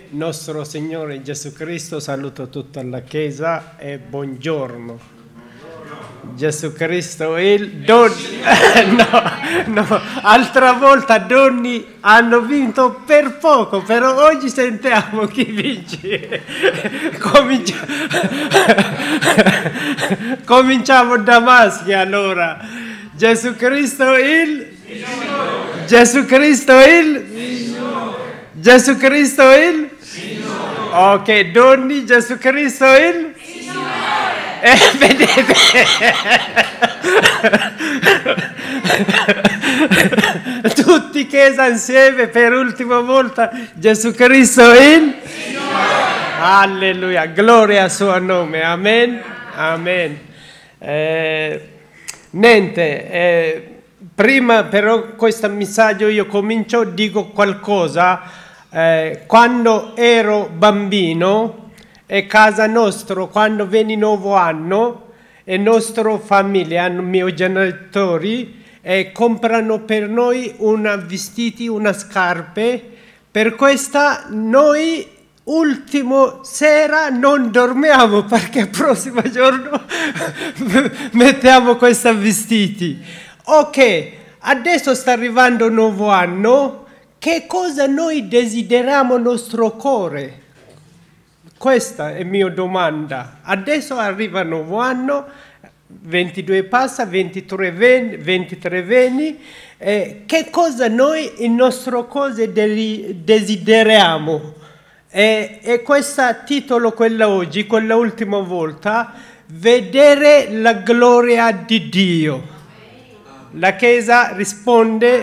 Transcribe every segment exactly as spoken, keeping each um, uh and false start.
nostro Signore Gesù Cristo, saluto tutta la Chiesa e buongiorno. Gesù Cristo il don... no, no, altra volta donne hanno vinto per poco, però oggi sentiamo chi vince. Comincia... Cominciamo da maschi allora. Gesù Cristo il... Signore. Gesù Cristo il... Signore. Gesù Cristo il... Signore. Ok, donne, Gesù Cristo il... Eh, vedete? Tutti chiesa insieme per l'ultima volta. Gesù Cristo in Signore. Alleluia, gloria al suo nome. Amen. Amen. Eh, niente, eh, prima però questo messaggio io comincio, dico qualcosa. Eh, quando ero bambino, e casa nostra, quando viene nuovo anno, e nostra famiglia, i miei genitori, e comprano per noi una vestiti, una scarpe. Per questa noi, ultimo sera, non dormiamo, perché il prossimo giorno mettiamo questi vestiti. Ok, adesso sta arrivando il nuovo anno, che cosa noi desideriamo nel nostro cuore? Questa è la mia domanda. Adesso arriva il nuovo anno, ventidue passa, ventitré vieni, ventitré vieni. Eh, che cosa noi in nostro cuore desideriamo? E, e questo titolo, quello oggi, quella ultima volta, vedere la gloria di Dio. La Chiesa risponde,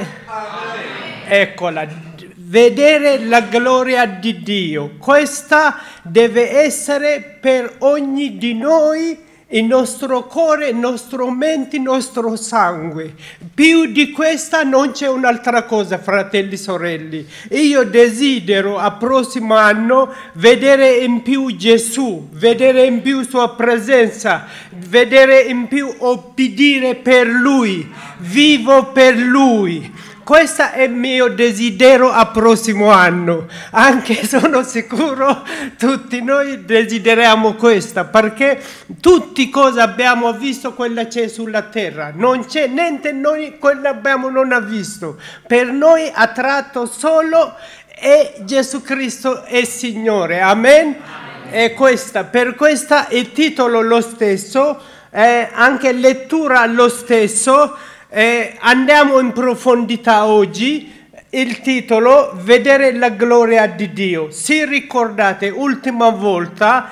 eccola. Vedere la gloria di Dio. Questa deve essere per ogni di noi il nostro cuore, il nostro mente, il nostro sangue. Più di questa non c'è un'altra cosa, fratelli e sorelle. Io desidero al prossimo anno vedere in più Gesù, vedere in più sua presenza, vedere in più obbedire per Lui, vivo per Lui. Questo è il mio desiderio al prossimo anno, anche sono sicuro tutti noi desideriamo questo, perché tutti cosa abbiamo visto quella c'è sulla terra, non c'è niente noi quello abbiamo non ha visto, per noi ha tratto solo e Gesù Cristo è Signore, amen? E questa, per questo il titolo lo stesso, eh, anche lettura lo stesso. Eh, andiamo in profondità oggi. Il titolo vedere la gloria di Dio. Se ricordate ultima volta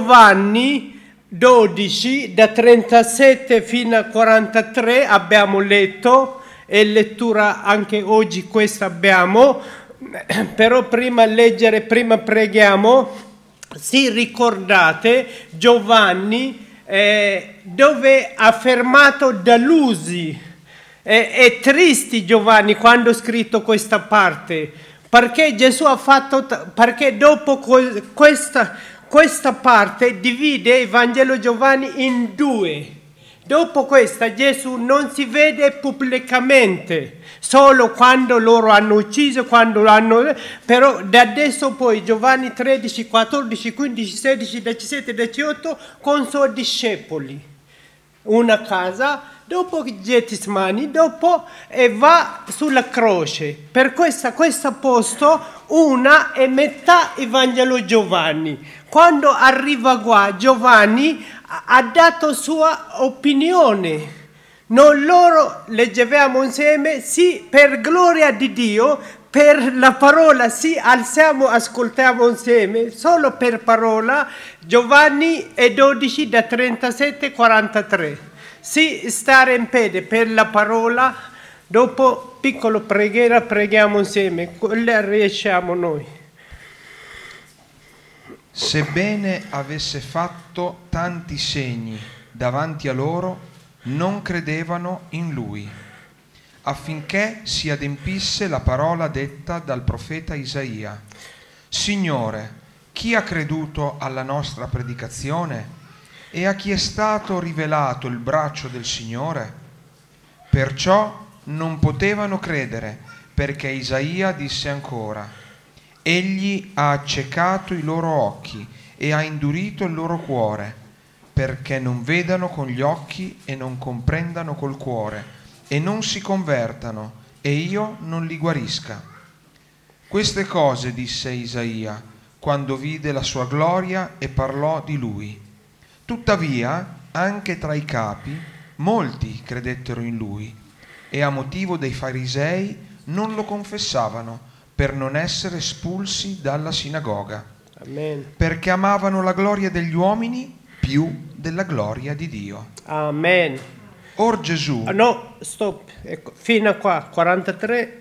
Giovanni dodici da trentasette fino a quarantatré abbiamo letto, e lettura anche oggi questa abbiamo, però prima leggere, prima preghiamo. Se ricordate Giovanni eh, dove ha fermato delusi. È, è triste Giovanni quando ha scritto questa parte, perché Gesù ha fatto, perché dopo questa, questa parte divide il Vangelo Giovanni in due. Dopo questa Gesù non si vede pubblicamente, solo quando loro hanno ucciso, quando hanno, però da adesso poi Giovanni tredici, quattordici, quindici, sedici, diciassette, diciotto con i suoi discepoli. Una casa, dopo Getsemani, dopo e va sulla croce. Per questo, questo posto, una e metà il Vangelo Giovanni. Quando arriva qua, Giovanni ha dato sua opinione. Non loro leggevamo insieme, sì, per gloria di Dio, per la parola, sì, alziamo, ascoltiamo insieme, solo per parola, Giovanni e dodici da trentasette a quarantatré. Sì, stare in piedi per la parola, dopo piccolo preghiera, preghiamo insieme, quella riusciamo noi. Sebbene avesse fatto tanti segni davanti a loro, non credevano in lui, affinché si adempisse la parola detta dal profeta Isaia. Signore, chi ha creduto alla nostra predicazione? E a chi è stato rivelato il braccio del Signore? Perciò non potevano credere, perché Isaia disse ancora: Egli ha accecato i loro occhi e ha indurito il loro cuore, perché non vedano con gli occhi e non comprendano col cuore, e non si convertano, e io non li guarisca. Queste cose disse Isaia, quando vide la sua gloria e parlò di lui. Tuttavia, anche tra i capi, molti credettero in lui, e a motivo dei farisei non lo confessavano, per non essere espulsi dalla sinagoga. Amen. Perché amavano la gloria degli uomini più della gloria di Dio. Amen. Or Gesù... Ah, no, stop. Ecco, fino a qua, quarantatré.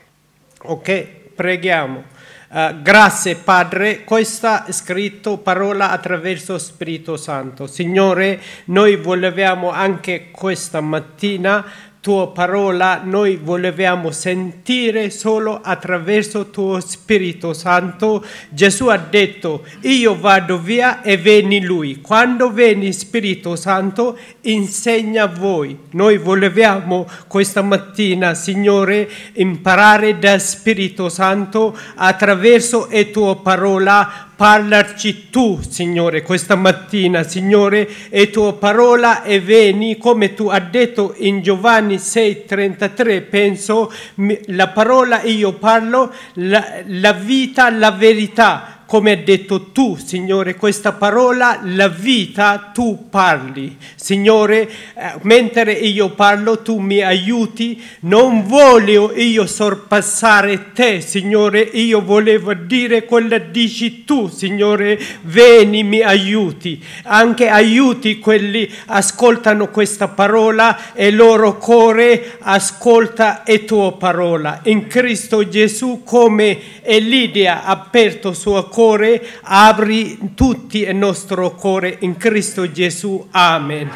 Ok, preghiamo. Uh, grazie Padre, questa è scritto parola attraverso Spirito Santo. Signore, noi volevamo anche questa mattina tua parola, noi volevamo sentire solo attraverso tuo Spirito Santo. Gesù ha detto, io vado via e vieni lui. Quando vieni Spirito Santo, insegna a voi. Noi volevamo questa mattina, Signore, imparare da Spirito Santo attraverso la tua parola. Parlarci tu, Signore, questa mattina, Signore, e tua parola e vieni, come tu hai detto in Giovanni sei trentatré, penso, la parola io parlo, la, la vita, la verità. Come hai detto tu, Signore, questa parola, la vita, tu parli. Signore, eh, mentre io parlo, tu mi aiuti. Non voglio io sorpassare te, Signore. Io volevo dire quello dici tu, Signore. Vieni, mi aiuti. Anche aiuti quelli ascoltano questa parola e loro cuore ascolta la tua parola. In Cristo Gesù, come Elidia ha aperto il suo cuore, apri tutti il nostro cuore in Cristo Gesù. Amen. Amen.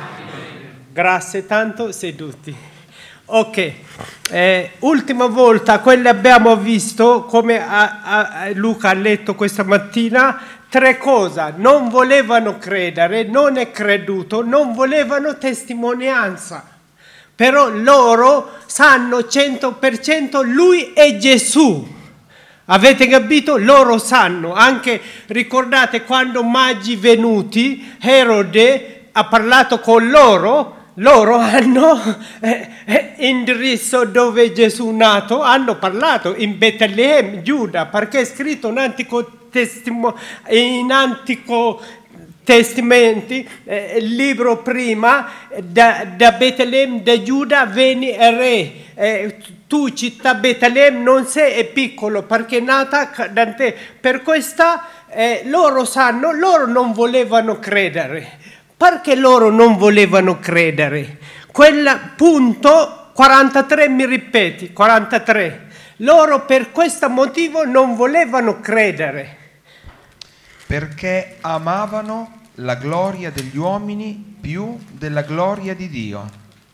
Grazie tanto, seduti. Ok, eh, ultima volta quello abbiamo visto, come a, a, Luca ha letto questa mattina, tre cose. Non volevano credere, non è creduto, non volevano testimonianza. Però loro sanno cento per cento lui è Gesù. Avete capito? Loro sanno. Anche ricordate quando magi venuti, Erode ha parlato con loro, loro hanno eh, eh, indirizzo dove Gesù è nato, hanno parlato in Betlemme, Giuda, perché è scritto in antico testimo, in antico testamenti, eh, il libro prima, da, da Betlemme, da Giuda, venne re. Eh, tu città Betlemme non sei è piccolo perché è nata da te. Per questa eh, loro sanno, loro non volevano credere. Perché loro non volevano credere? Quel punto quarantatré mi ripeti, quarantatré. Loro per questo motivo non volevano credere. Perché amavano la gloria degli uomini più della gloria di Dio.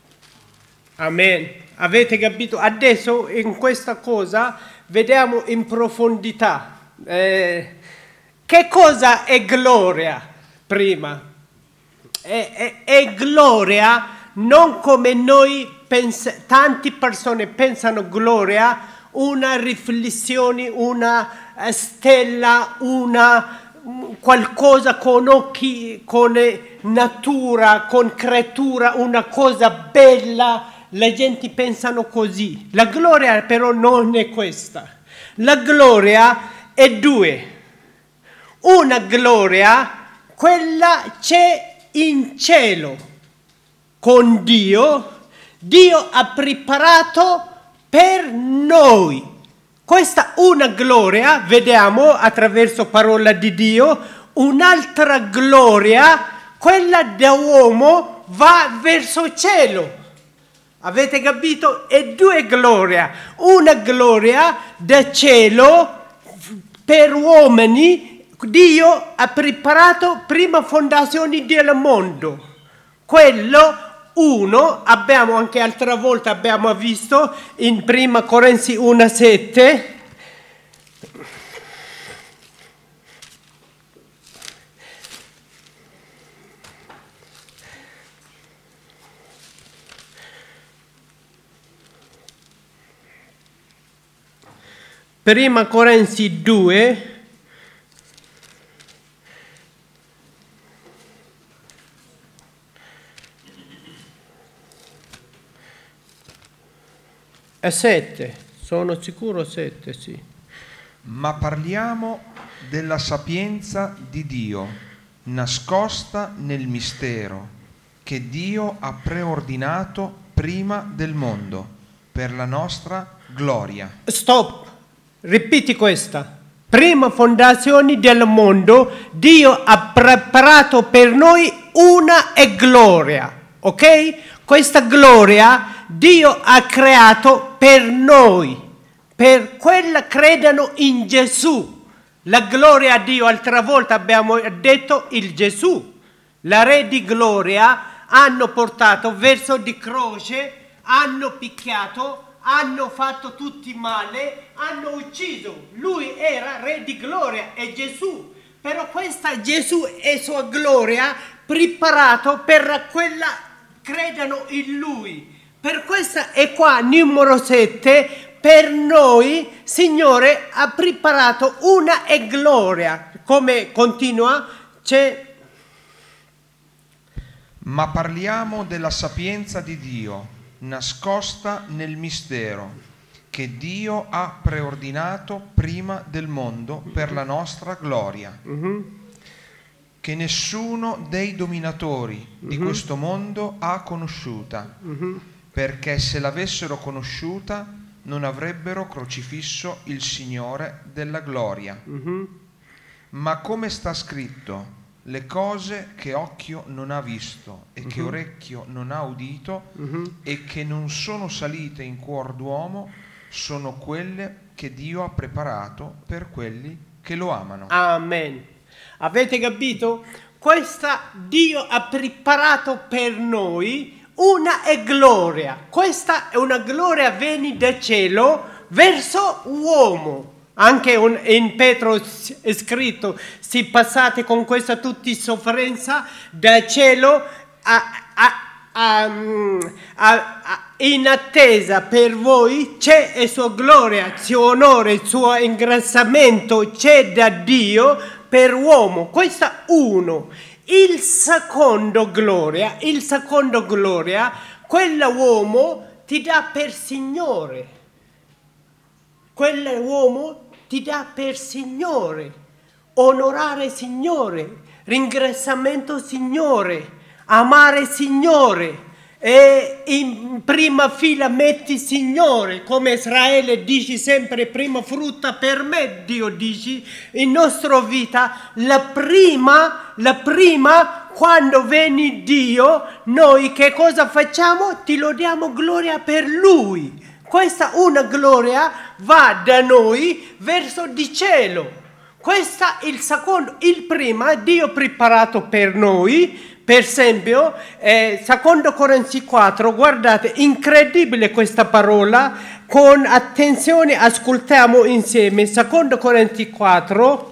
Amen. Avete capito? Adesso in questa cosa vediamo in profondità. Eh, che cosa è gloria? Prima. È, è, è gloria non come noi pensa, tante persone pensano gloria, una riflessione, una stella, una qualcosa con occhi, con natura, con creatura, una cosa bella. La gente pensano così. La gloria però non è questa. La gloria è due. Una gloria, quella c'è in cielo con Dio. Dio ha preparato per noi. Questa una gloria, vediamo attraverso parola di Dio. Un'altra gloria, quella da uomo, va verso il cielo. Avete capito? E due glorie. Una gloria da cielo per uomini. Dio ha preparato prima fondazioni del mondo. Quello uno, abbiamo anche altra volta abbiamo visto in prima Corinzi uno sette. Prima Corinzi due, e sette, sono sicuro sette, sì. Ma parliamo della sapienza di Dio, nascosta nel mistero, che Dio ha preordinato prima del mondo, per la nostra gloria. Stop, ripeti questa. Prima fondazioni del mondo, Dio ha preparato per noi una e gloria, ok? Questa gloria Dio ha creato per noi, per quella credano in Gesù. La gloria a Dio, altra volta abbiamo detto il Gesù, la Re di gloria, hanno portato verso di croce, hanno picchiato, hanno fatto tutti male, hanno ucciso. Lui era Re di gloria, è Gesù. Però questa Gesù e sua gloria preparato per quella credano in Lui. Per questa è qua numero sette. Per noi, Signore, ha preparato una e gloria. Come continua? C'è. Ma parliamo della sapienza di Dio, nascosta nel mistero, che Dio ha preordinato prima del mondo per la nostra gloria. Mm-hmm. Che nessuno dei dominatori mm-hmm. di questo mondo ha conosciuta, mm-hmm. perché se l'avessero conosciuta non avrebbero crocifisso il Signore della gloria. Mm-hmm. Ma come sta scritto, le cose che occhio non ha visto e uh-huh. che orecchio non ha udito uh-huh. e che non sono salite in cuor d'uomo sono quelle che Dio ha preparato per quelli che lo amano. Amen. Avete capito? Questa Dio ha preparato per noi una e gloria. Questa è una gloria viene dal cielo verso uomo. Anche un, in Pietro è scritto, se passate con questa tutta sofferenza dal cielo a, a, a, a, a, in attesa per voi c'è la sua gloria, il suo onore, il suo ingrassamento c'è da Dio per uomo. Questa uno. Il secondo gloria, il secondo gloria, quella uomo ti dà per Signore. Quell'uomo ti dà per Signore, onorare Signore, ringraziamento Signore, amare Signore, e in prima fila metti Signore, come Israele dice sempre prima frutta per me, Dio dice, in nostra vita la prima, la prima quando viene Dio, noi che cosa facciamo? Ti lodiamo gloria per Lui. Questa una gloria va da noi verso di cielo. Questa è il secondo. Il prima Dio ha preparato per noi. Per esempio, eh, secondo Corinzi quattro, guardate, incredibile questa parola. Con attenzione ascoltiamo insieme. secondo Corinzi quattro.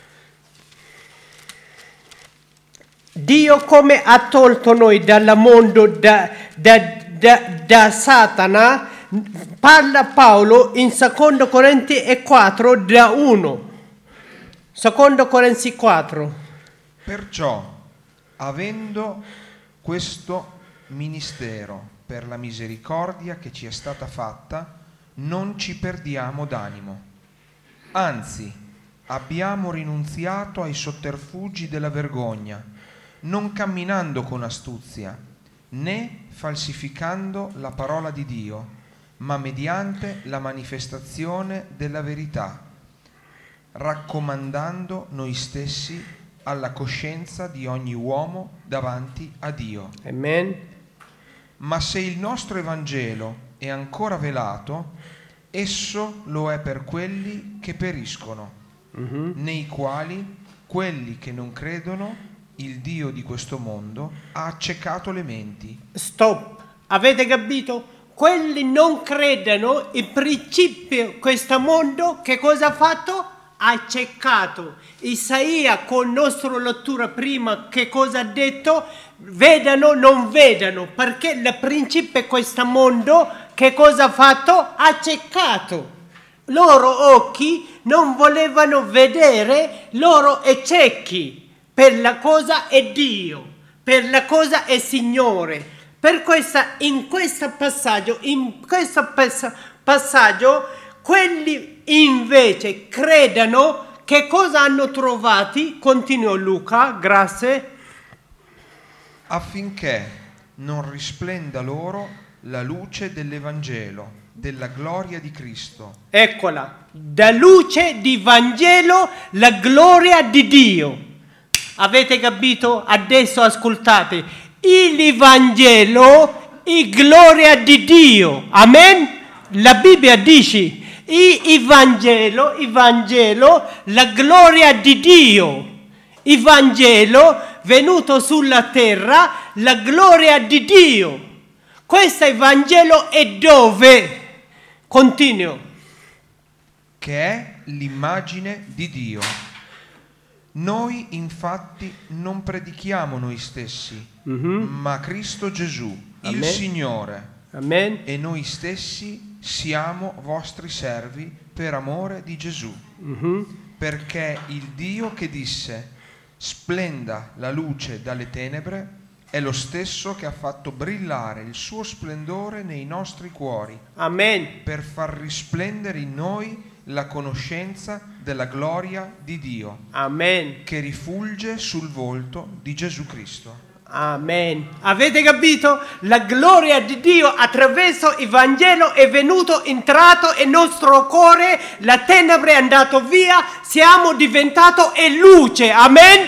Dio come ha tolto noi dal mondo da, da, da, da Satana. Parla Paolo in secondo Corinzi quattro da uno. secondo Corinzi quattro. Perciò, avendo questo ministero per la misericordia che ci è stata fatta, non ci perdiamo d'animo. Anzi, abbiamo rinunziato ai sotterfugi della vergogna, non camminando con astuzia, né falsificando la parola di Dio, ma mediante la manifestazione della verità, raccomandando noi stessi alla coscienza di ogni uomo davanti a Dio. Amen. Ma se il nostro Evangelo è ancora velato, esso lo è per quelli che periscono, mm-hmm. nei quali quelli che non credono, il Dio di questo mondo ha accecato le menti. Stop. Avete capito? Quelli non credono, il principio questo mondo che cosa ha fatto? Ha accecato. Isaia con nostra lettura prima che cosa ha detto? Vedano, non vedano, perché il principio questo mondo che cosa ha fatto? Ha accecato. loro occhi non volevano vedere, loro è ciechi per la cosa è Dio, per la cosa è Signore. Per questa, in questo passaggio, in questo passaggio, quelli invece credano. Che cosa hanno trovati? Continuo Luca, grazie. Affinché non risplenda loro la luce dell'Evangelo, della gloria di Cristo. Eccola, da luce di Vangelo la gloria di Dio. Avete capito? Adesso ascoltate. Il Vangelo è gloria di Dio. Amen? La Bibbia dice il Vangelo, il Vangelo, la gloria di Dio. Il Vangelo venuto sulla terra, la gloria di Dio. Questo è il Vangelo e dove? Continuo. Che è l'immagine di Dio. Noi infatti non predichiamo noi stessi, mm-hmm. ma Cristo Gesù, Amen. Il Signore. Amen. E noi stessi siamo vostri servi per amore di Gesù, mm-hmm. perché il Dio che disse splenda la luce dalle tenebre è lo stesso che ha fatto brillare il suo splendore nei nostri cuori. Amen. Per far risplendere in noi la conoscenza della gloria di Dio. Amen. Che rifulge sul volto di Gesù Cristo. Amen. Avete capito? La gloria di Dio attraverso il Vangelo è venuto, entrato nel nostro cuore, la tenebre è andato via, siamo diventati e luce. Amen?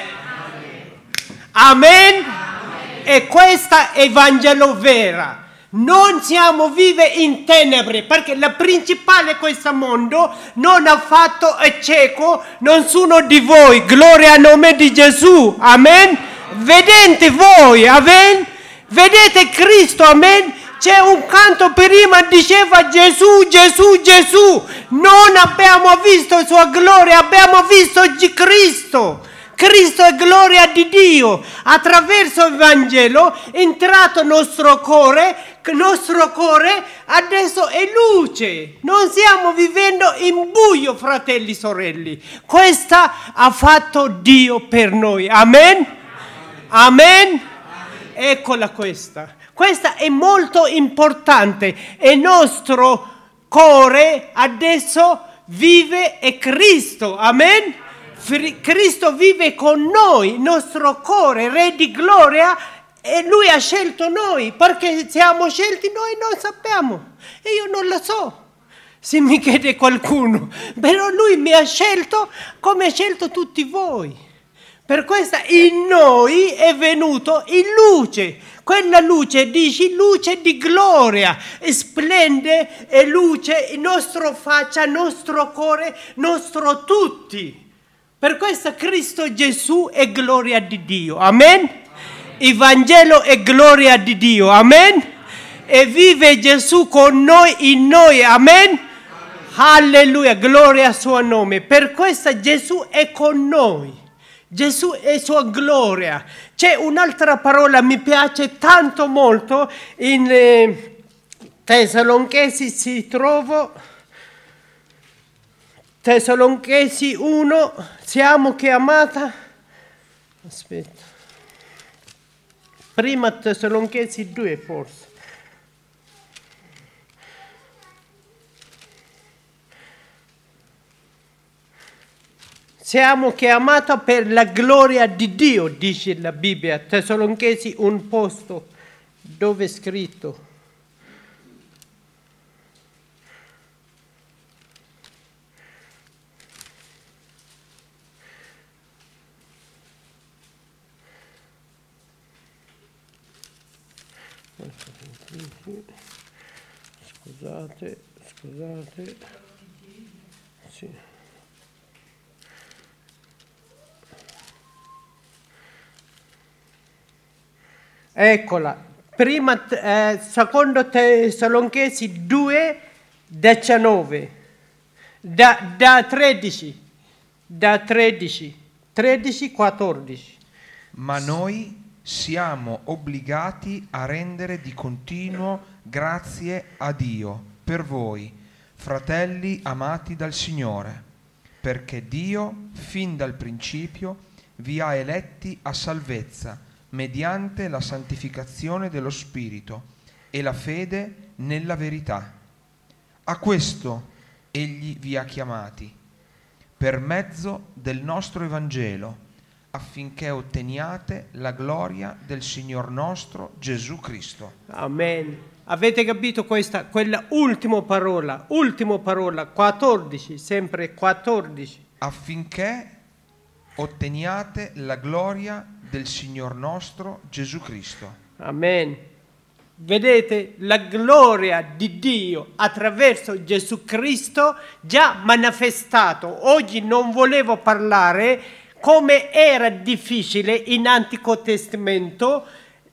Amen. Amen. Amen. E questa è il Vangelo vero. Non siamo vivi in tenebre, perché la principale di questo mondo non ha fatto è cieco, non sono di voi. Gloria al nome di Gesù. Amen. Vedete voi, amen? Vedete Cristo, amen? C'è un canto prima diceva Gesù, Gesù, Gesù. Non abbiamo visto sua gloria, abbiamo visto Cristo. Cristo è gloria di Dio. Attraverso il Vangelo è entrato nel nostro cuore, il nostro cuore adesso è luce. Non stiamo vivendo in buio, fratelli e sorelle. Questa ha fatto Dio per noi, amen? Amen? Amen. Eccola questa. Questa è molto importante. E il nostro cuore adesso vive è Cristo. Amen? Cristo vive con noi. Il nostro cuore, Re di gloria, e Lui ha scelto noi. Perché siamo scelti noi non sappiamo. E io non lo so. Se mi chiede qualcuno. Però Lui mi ha scelto come ha scelto tutti voi. Per questo in noi è venuto in luce. Quella luce, dici, luce di gloria. Splende e luce in nostra faccia, nostro cuore, nostro tutti. Per questo Cristo Gesù è gloria di Dio. Amen? Il Vangelo è gloria di Dio. Amen? E vive Gesù con noi, in noi. Amen? Alleluia, gloria al suo nome. Per questo Gesù è con noi. Gesù è sua gloria. C'è un'altra parola mi piace tanto molto in eh, Tessalonicesi si trova Tessalonicesi uno, siamo chiamati aspetta prima Tessalonicesi due forse siamo chiamati per la gloria di Dio, dice la Bibbia. Tessalonicesi un posto dove è scritto. Scusate, scusate. Sì. Eccola, prima, eh, secondo Tessalonicesi due, diciannove, da, da tredici, da tredici, tredici, quattordici. Ma noi siamo obbligati a rendere di continuo grazie a Dio per voi, fratelli amati dal Signore, perché Dio, fin dal principio, vi ha eletti a salvezza mediante la santificazione dello Spirito e la fede nella verità. A questo Egli vi ha chiamati, per mezzo del nostro Evangelo, affinché otteniate la gloria del Signor nostro Gesù Cristo. Amen. Avete capito questa, quella ultima parola, ultima parola, quattordici, sempre quattordici. Affinché otteniate la gloria del Signor nostro Gesù Cristo. Amen. Vedete la gloria di Dio attraverso Gesù Cristo già manifestato. Oggi non volevo parlare come era difficile in Antico Testamento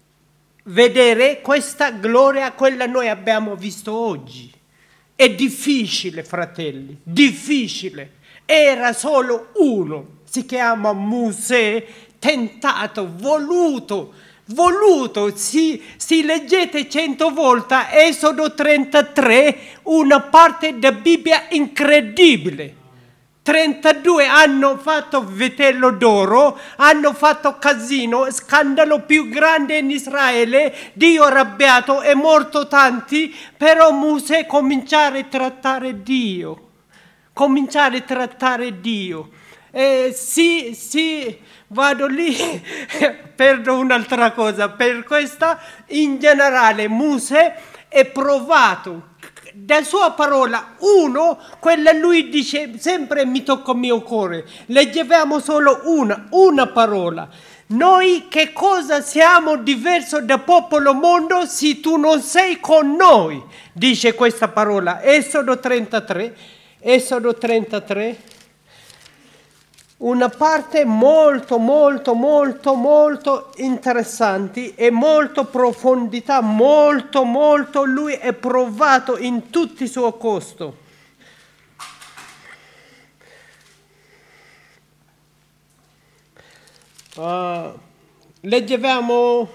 vedere questa gloria, quella noi abbiamo visto oggi. È difficile, fratelli, difficile. Era solo uno, si chiama Mosè, tentato, voluto, voluto. Si, si leggete cento volte Esodo trentatré, una parte della Bibbia incredibile. trentadue hanno fatto vitello d'oro, hanno fatto casino, scandalo più grande in Israele, Dio arrabbiato, è morto tanti, però Mosè cominciare a trattare Dio, cominciare a trattare Dio. Eh, sì, sì, vado lì, perdo un'altra cosa, per questa in generale Mosè è provato. Da sua parola, uno, quella lui dice, sempre mi tocca il mio cuore, leggevamo solo una, una parola. Noi che cosa siamo diverso dal popolo mondo se tu non sei con noi, dice questa parola, Esodo trentatré, Esodo trentatré. Una parte molto, molto, molto, molto interessante e molto profondità, molto, molto, lui è provato in tutti i suoi costi. Uh, leggevamo,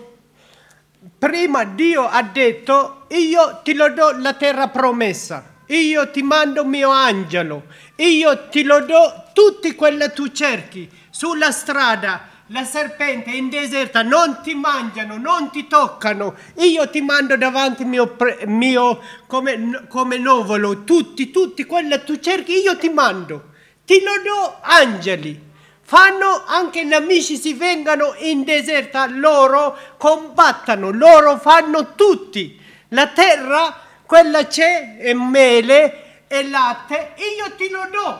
prima Dio ha detto, io ti lo do la terra promessa. Io ti mando mio angelo, io ti lo do tutti quelli tu cerchi, sulla strada, la serpente in deserta, non ti mangiano, non ti toccano, io ti mando davanti mio, pre, mio come, come nuvolo, tutti, tutti quelli tu cerchi, io ti mando, ti lo do angeli. Fanno anche gli amici si vengano in deserta, loro combattono, loro fanno tutti, la terra quella c'è, è mele e latte, io ti lo do,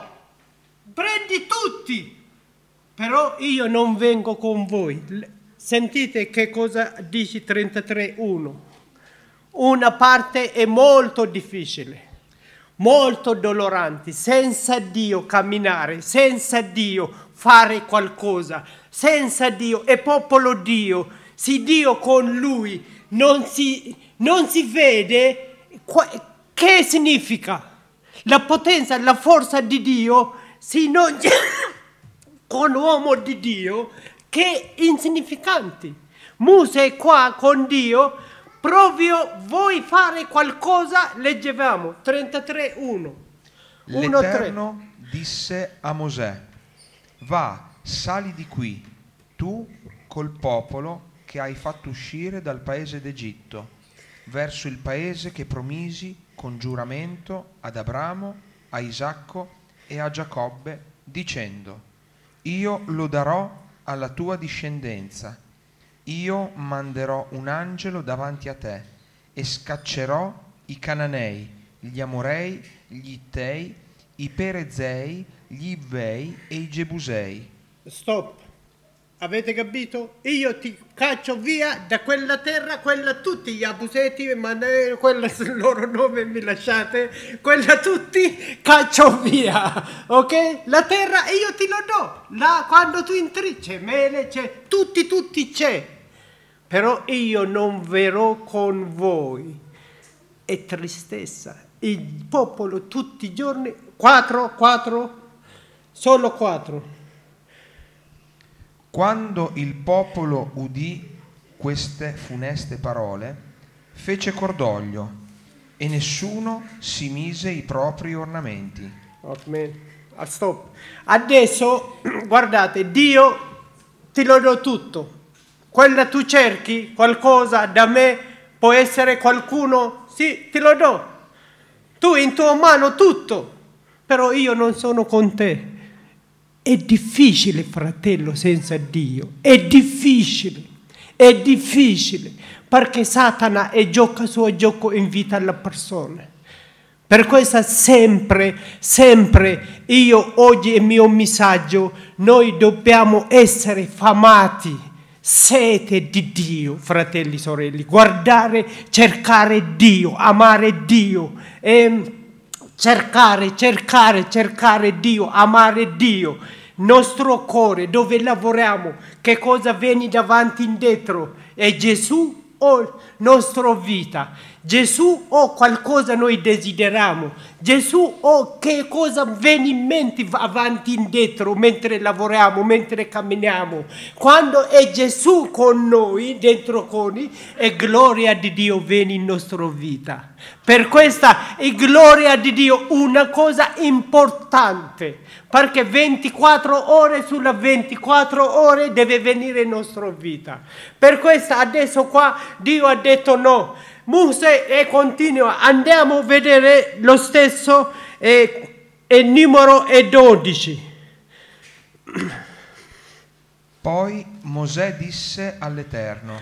prendi tutti, però io non vengo con voi. Sentite che cosa dice trentatré uno. Una parte è molto difficile, molto dolorante, senza Dio camminare, senza Dio fare qualcosa, senza Dio, è popolo Dio, se Dio con lui non si, non si vede. Che significa? La potenza, la forza di Dio, se non con l'uomo di Dio, che insignificanti. Mosè è qua con Dio, proprio vuoi fare qualcosa, leggevamo, trentatré uno. L'Eterno disse a Mosè, va, sali di qui, tu col popolo che hai fatto uscire dal paese d'Egitto, verso il paese che promisi con giuramento ad Abramo, a Isacco e a Giacobbe, dicendo, io lo darò alla tua discendenza, io manderò un angelo davanti a te e scaccerò i Cananei, gli Amorei, gli Ittei, i Perezei, gli Ivvei e i Gebusei. Stop. Avete capito? Io ti caccio via da quella terra, quella tutti gli abusetti, ma quella il loro nome mi lasciate, quella tutti caccio via, ok? La terra io ti lo do, là quando tu entri c'è mele, c'è, tutti, tutti c'è, però io non verrò con voi, è tristezza, il popolo tutti i giorni, quattro, quattro, solo quattro. Quando il popolo udì queste funeste parole, fece cordoglio e nessuno si mise i propri ornamenti. Amen. Ah, stop. Adesso, guardate, Dio ti lo do tutto. Quella tu cerchi, qualcosa da me, può essere qualcuno, sì, ti lo do. Tu in tua mano tutto, però io non sono con te. È difficile, fratello, senza Dio. È difficile, è difficile, perché Satana e gioca il suo gioco in vita alla persona. Per questo sempre, sempre, io oggi è il mio messaggio, noi dobbiamo essere famati, sete di Dio, fratelli e sorelle, guardare, cercare Dio, amare Dio, e cercare, cercare, cercare Dio, amare Dio, nostro cuore, dove lavoriamo, che cosa viene davanti e indietro, è Gesù o nostra vita? Gesù o qualcosa noi desideriamo? Gesù o che cosa viene in mente avanti e indietro mentre lavoriamo, mentre camminiamo? Quando è Gesù con noi, dentro con noi, e gloria di Dio viene in nostra vita. Per questa è gloria di Dio una cosa importante, perché ventiquattro ore sulla ventiquattro ore deve venire in nostra vita. Per questo adesso qua Dio ha detto no. Mosè e continua, andiamo a vedere lo stesso e, e numero dodici. Poi Mosè disse all'Eterno: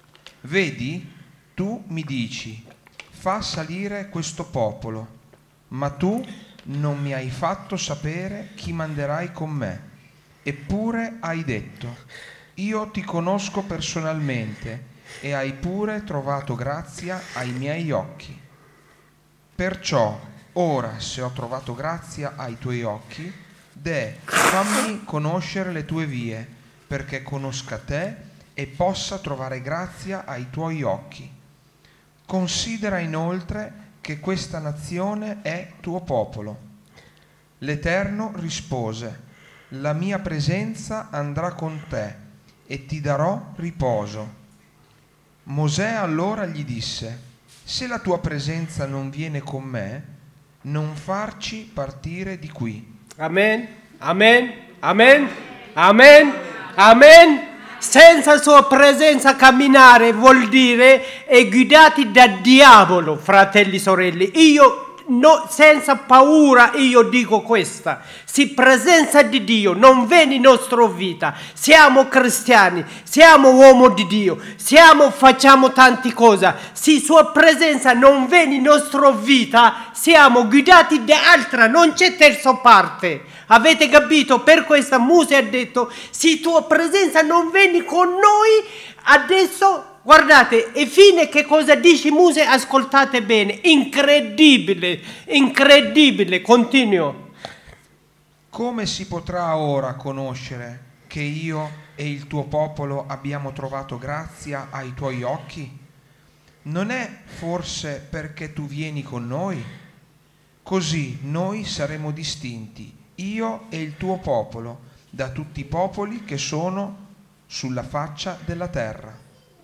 vedi, tu mi dici, fa salire questo popolo, ma tu non mi hai fatto sapere chi manderai con me. Eppure hai detto, io ti conosco personalmente, e hai pure trovato grazia ai miei occhi. Perciò, ora se ho trovato grazia ai tuoi occhi, deh, fammi conoscere le tue vie, perché conosca te e possa trovare grazia ai tuoi occhi. Considera inoltre che questa nazione è tuo popolo. L'Eterno rispose: la mia presenza andrà con te e ti darò riposo. Mosè allora gli disse: se la tua presenza non viene con me, non farci partire di qui. Amen, amen, amen, amen, amen. Senza sua presenza camminare vuol dire è guidati dal diavolo, fratelli e sorelle. Io no, senza paura io dico questa: si presenza di Dio non viene in nostra vita, siamo cristiani, siamo uomo di Dio, siamo, facciamo tante cose, se sua presenza non viene in nostra vita siamo guidati da altra, non c'è terza parte. Avete capito? Per questo Mosè ha detto: se tua presenza non viene con noi adesso. Guardate, e fine che cosa dice Mosè? Ascoltate bene, incredibile, incredibile, continuo. Come si potrà ora conoscere che io e il tuo popolo abbiamo trovato grazia ai tuoi occhi? Non è forse perché tu vieni con noi? Così noi saremo distinti, io e il tuo popolo, da tutti i popoli che sono sulla faccia della terra.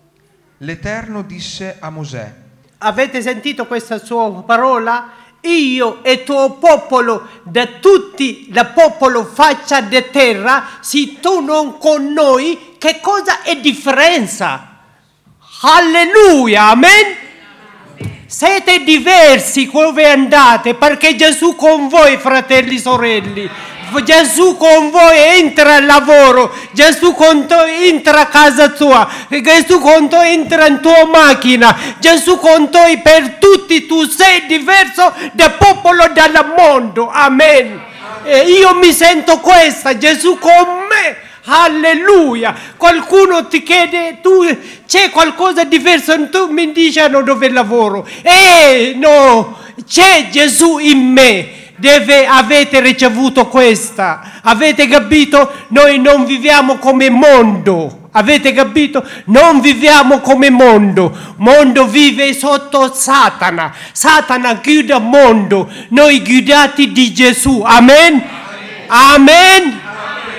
L'Eterno disse a Mosè: avete sentito questa sua parola? Io e tuo popolo, da tutti il popolo faccia di terra, se tu non con noi, che cosa è differenza? Alleluia, amen? Siete diversi dove andate, perché Gesù con voi, fratelli e sorelle. Gesù con voi entra al lavoro, Gesù con te entra a casa tua, Gesù con te entra in tua macchina, Gesù con te per tutti, tu sei diverso dal popolo del mondo, amen. E io mi sento questa, Gesù con me, alleluia. Qualcuno ti chiede, tu c'è qualcosa diverso, tu mi dici no, dove lavoro, eh no, c'è Gesù in me. Deve, avete ricevuto questa, avete capito? Noi non viviamo come mondo, avete capito? Non viviamo come mondo, mondo vive sotto Satana, Satana chiude il mondo, noi guidati di Gesù, amen? Amen? Amen.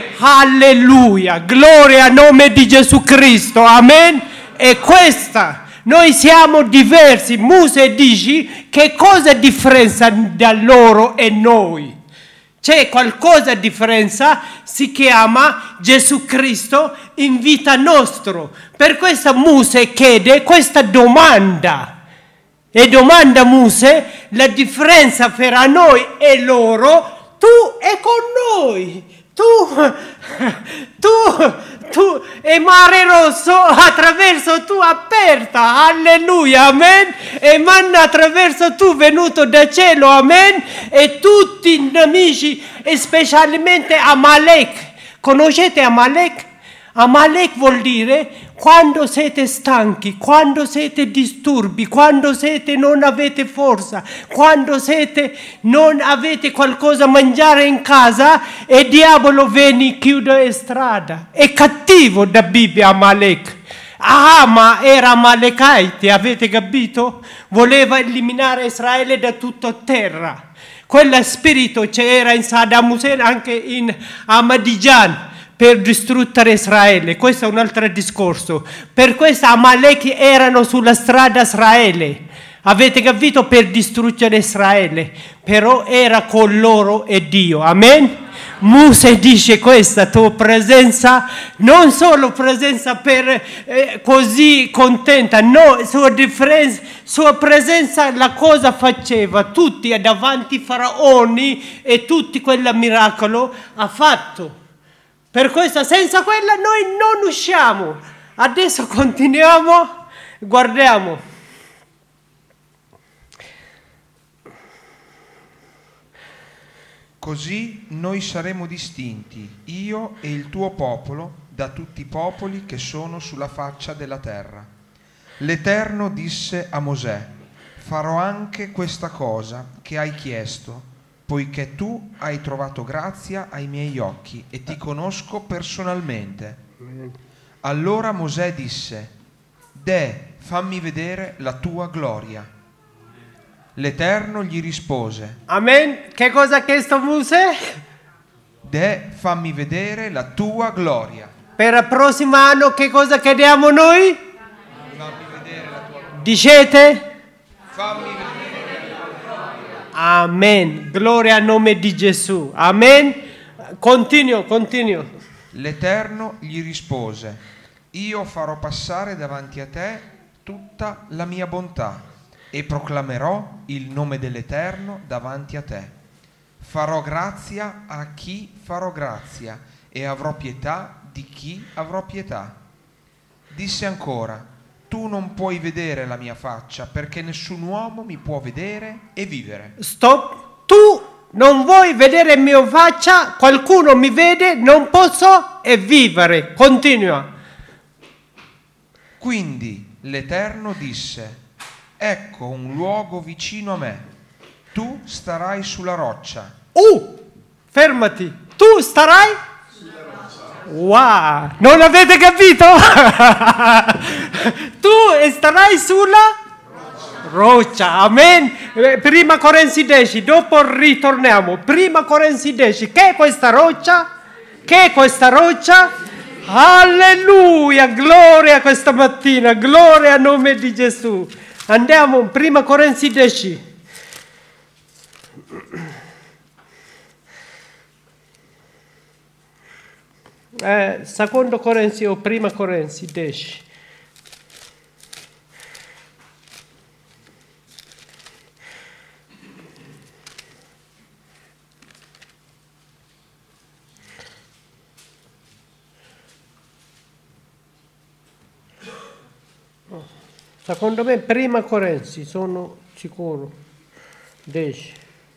Alleluia, gloria al nome di Gesù Cristo, amen? E questa Noi siamo diversi. Mosè dice che cosa è differenza da loro e noi? C'è qualcosa di differenza, si chiama Gesù Cristo in vita nostra. Per questo Mosè chiede questa domanda. E domanda Mosè la differenza fra noi e loro, tu e con noi. Tu, tu, tu, e Mare Rosso attraverso tu aperta, alleluia, amen, e manna attraverso tu venuto da cielo, amen, e tutti i nemici, e specialmente Amalek. Conoscete Amalek? Amalek vuol dire quando siete stanchi, quando siete disturbi, quando siete non avete forza, quando siete non avete qualcosa da mangiare in casa e il diavolo viene e chiude la strada. È cattivo da Bibbia Amalek. Ama era Amalekite, avete capito? Voleva eliminare Israele da tutta terra. Quello spirito c'era in Saddam Hussein, anche in Ahmadiyyan, per distruggere Israele. Questo è un altro discorso. Per questo Amalek erano sulla strada Israele. Avete capito? Per distruggere Israele. Però era con loro e Dio. Amen? Mosè dice questa tua presenza, non solo presenza per eh, così contenta, no, sua, differenza, sua presenza la cosa faceva, tutti davanti faraoni e tutti quel miracolo ha fatto. Per questo senza quella noi non usciamo. Adesso continuiamo, guardiamo. Così noi saremo distinti, io e il tuo popolo, da tutti i popoli che sono sulla faccia della terra. L'Eterno disse a Mosè: farò anche questa cosa che hai chiesto, poiché tu hai trovato grazia ai miei occhi e ti conosco personalmente. Allora Mosè disse: Deh, fammi vedere la tua gloria. L'Eterno gli rispose: Amen. Che cosa ha chiesto Mosè? Deh, fammi vedere la tua gloria. Per il prossimo anno che cosa chiediamo noi? Fammi vedere la tua gloria. Dicete? Fammi vedere la tua gloria. Amen. Gloria al nome di Gesù. Amen. Continuo, continuo. L'Eterno gli rispose: io farò passare davanti a te tutta la mia bontà e proclamerò il nome dell'Eterno davanti a te. Farò grazia a chi farò grazia e avrò pietà di chi avrò pietà. Disse ancora: tu non puoi vedere la mia faccia, perché nessun uomo mi può vedere e vivere. Stop. Tu non vuoi vedere la mia faccia, qualcuno mi vede, non posso e vivere. Continua. Quindi l'Eterno disse: ecco un luogo vicino a me, tu starai sulla roccia. Uh, fermati, tu starai? Sulla roccia. Wow, non avete capito? Tu starai sulla roccia. Roccia, amen. Prima Corinzi dieci, dopo ritorniamo. Prima Corinzi dieci, che è questa roccia? Che è questa roccia? Alleluia, gloria questa mattina, gloria al nome di Gesù. Andiamo, prima Corinzi dieci. Eh, secondo Corinzi o prima Corinzi dieci. Secondo me prima Corinzi, sono sicuro. dieci.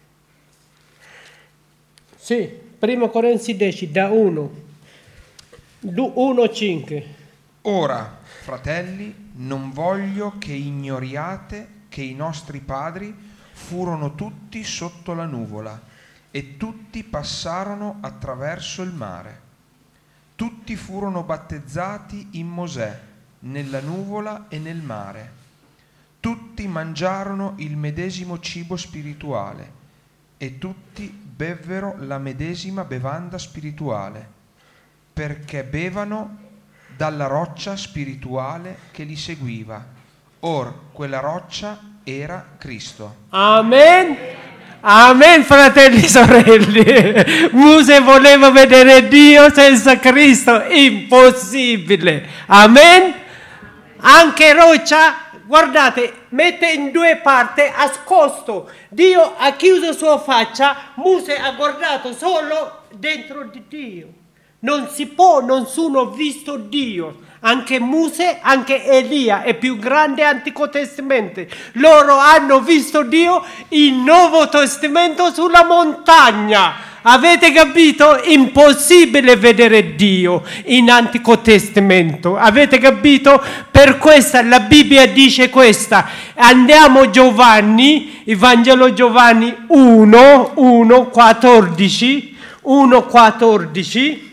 Sì, prima Corinzi dieci, da uno. uno cinque. Ora, fratelli, non voglio che ignoriate che i nostri padri furono tutti sotto la nuvola e tutti passarono attraverso il mare. Tutti furono battezzati in Mosè, nella nuvola e nel mare. Tutti mangiarono il medesimo cibo spirituale e tutti bevvero la medesima bevanda spirituale, perché bevano dalla roccia spirituale che li seguiva. Or quella roccia era Cristo. Amen. Amen, fratelli e sorelle. Mosè voleva vedere Dio senza Cristo, impossibile. Amen. Anche roccia, guardate, mette in due parti, nascosto. Dio ha chiuso sua faccia, Mosè ha guardato solo dentro di Dio. Non si può, non sono visto Dio. Anche Mosè, anche Elia è più grande Antico Testamento. Loro hanno visto Dio il Nuovo Testamento sulla montagna. Avete capito? Impossibile vedere Dio in Antico Testamento. Avete capito? Per questo la Bibbia dice questa. Andiamo Giovanni, il Vangelo Giovanni uno, uno, quattordici, uno, quattordici.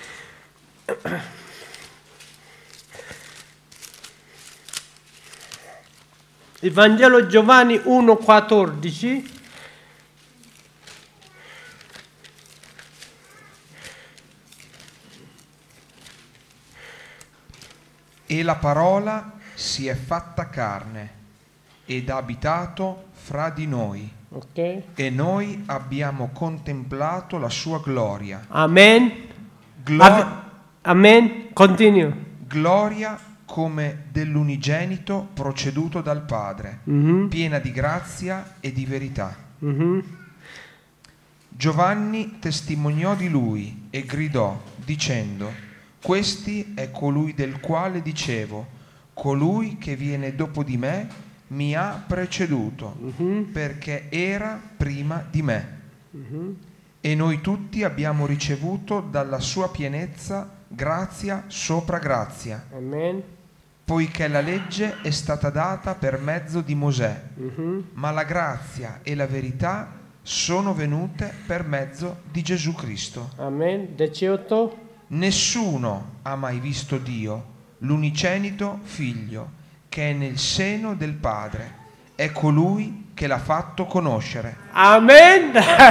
Il Vangelo Giovanni uno, quattordici. E la parola si è fatta carne ed ha abitato fra di noi. Ok. E noi abbiamo contemplato la sua gloria. Amen. Glo- Ave- Amen. Continua. gloria come dell'unigenito proceduto dal Padre, Mhm. piena di grazia e di verità. Mhm. Giovanni testimoniò di lui e gridò, dicendo: Questi è colui del quale dicevo, colui che viene dopo di me mi ha preceduto, Mhm. perché era prima di me. Mhm. E noi tutti abbiamo ricevuto dalla sua pienezza grazia sopra grazia, Amen. poiché la legge è stata data per mezzo di Mosè, Mhm. ma la grazia e la verità sono venute per mezzo di Gesù Cristo. Amen. diciotto. Nessuno ha mai visto Dio, l'unigenito Figlio, che è nel seno del Padre, è colui che l'ha fatto conoscere. Amen.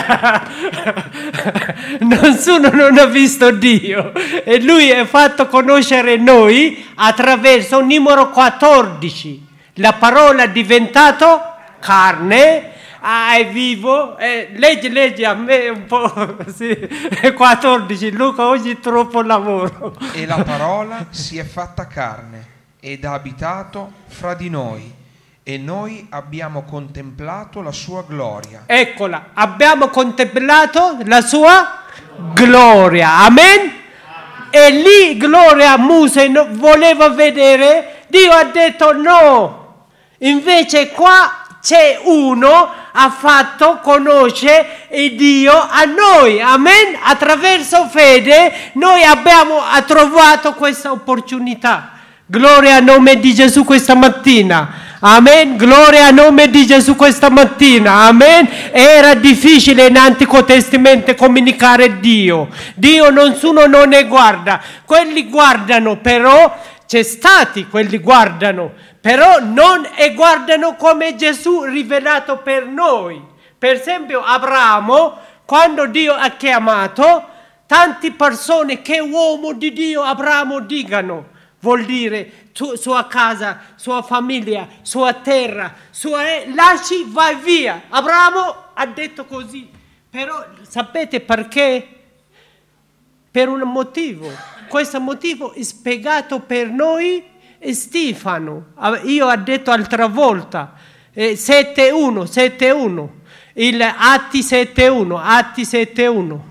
Nessuno non ha visto Dio e lui è fatto conoscere noi attraverso il numero quattordici. La parola è diventato carne. Ah, è vivo, eh, leggi, leggi a me un po', sì, quattordici, Luca oggi è troppo lavoro. E la parola si è fatta carne ed ha abitato fra di noi, e noi abbiamo contemplato la sua gloria. Eccola, abbiamo contemplato la sua gloria, amen? E lì gloria Mosè voleva vedere, Dio ha detto no, invece qua c'è uno ha fatto conoscere Dio a noi, amen? Attraverso fede noi abbiamo trovato questa opportunità. Gloria al nome di Gesù questa mattina, amen? Gloria al nome di Gesù questa mattina, amen? Era difficile in Antico Testamento comunicare Dio. Dio non solo non ne guarda, quelli guardano però, c'è stati quelli guardano, però non e guardano come Gesù rivelato per noi. Per esempio Abramo, quando Dio ha chiamato, tante persone che uomo di Dio Abramo dicano, vuol dire tu, sua casa, sua famiglia, sua terra, sua, lasci, vai via. Abramo ha detto così, però sapete perché? Per un motivo. Questo motivo è spiegato per noi Stefano. Io ho detto altra volta, eh, sette uno, sette uno, il Atti sette uno, Atti sette uno.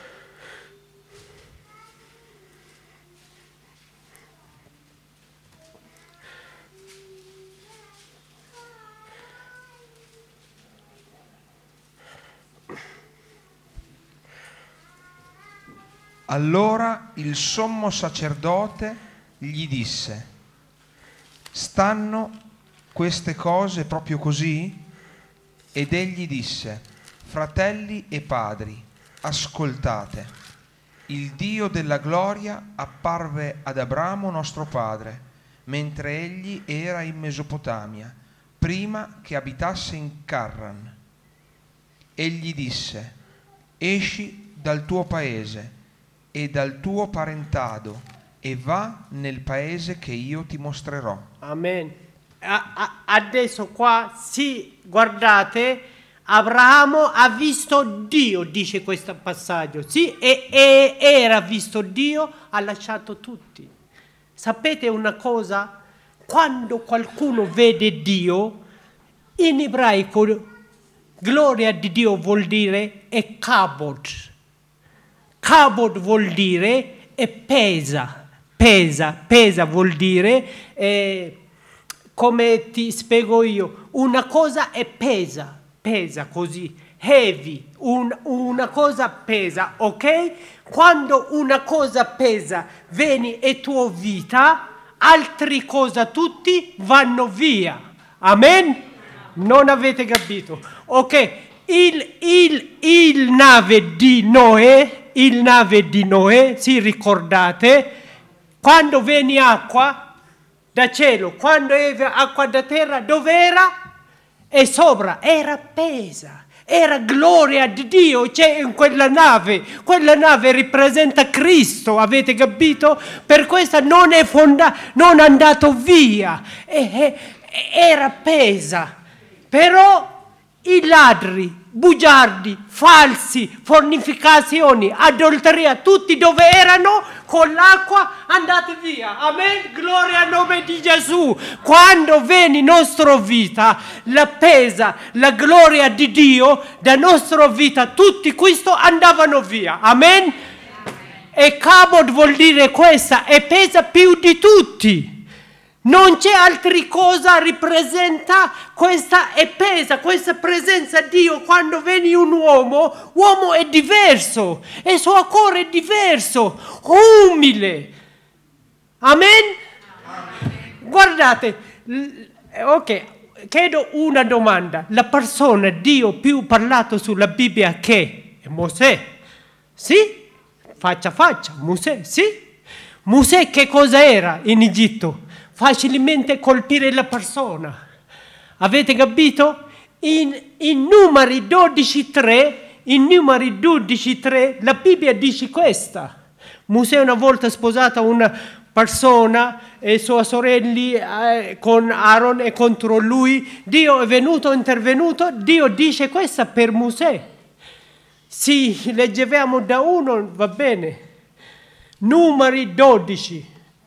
Allora il sommo sacerdote gli disse: stanno queste cose proprio così? Ed egli disse: fratelli e padri, ascoltate. Il Dio della gloria apparve ad Abramo nostro padre, mentre egli era in Mesopotamia, prima che abitasse in Carran. Egli disse: esci dal tuo paese e dal tuo parentado e va nel paese che io ti mostrerò. Amen. adesso qua, sì, guardate, Abramo ha visto Dio, dice questo passaggio, sì, e, e era visto Dio, ha lasciato tutti. Sapete una cosa? Quando qualcuno vede Dio, in ebraico, gloria di Dio vuol dire è kabod. Kabod vuol dire è pesa, pesa, pesa vuol dire, eh, come ti spiego io, una cosa è pesa. Pesa così, heavy, un, una cosa pesa, ok? Quando una cosa pesa, vieni e tua vita, altre cose tutti vanno via. Amen? Non avete capito? Ok, il, il, il nave di Noè, il nave di Noè, si ricordate, quando viene acqua da cielo, quando è acqua da terra, dov'era? E sopra era pesa, era gloria di Dio, c'è in quella nave, quella nave rappresenta Cristo, avete capito? Per questo non è fonda, non è andato via, e, e, era pesa, però i ladri, bugiardi, falsi, fornificazioni, adulteria, tutti dove erano? Con l'acqua andate via. Amen. Gloria al nome di Gesù. Quando viene in nostra vita la pesa, la gloria di Dio, da nostra vita, tutti questi andavano via. Amen. E kabod vuol dire questa, e pesa più di tutti. Non c'è altra cosa rappresenta questa e pesa, questa presenza di Dio. Quando viene un uomo, uomo è diverso, e il suo cuore è diverso, umile. Amen? Amen. Guardate, ok, chiedo una domanda. La persona Dio più parlato sulla Bibbia che è Mosè, sì? Faccia a faccia, Mosè, sì? Mosè che cosa era in Egitto? Facilmente colpire la persona. Avete capito? In, in Numeri dodici tre, in Numeri dodici tre, la Bibbia dice questa. Mosè una volta sposata una persona e sua sorella eh, con Aaron e contro lui. Dio è venuto, è intervenuto. Dio dice questa per Mosè. Sì, leggevamo da uno, va bene. Numeri dodici.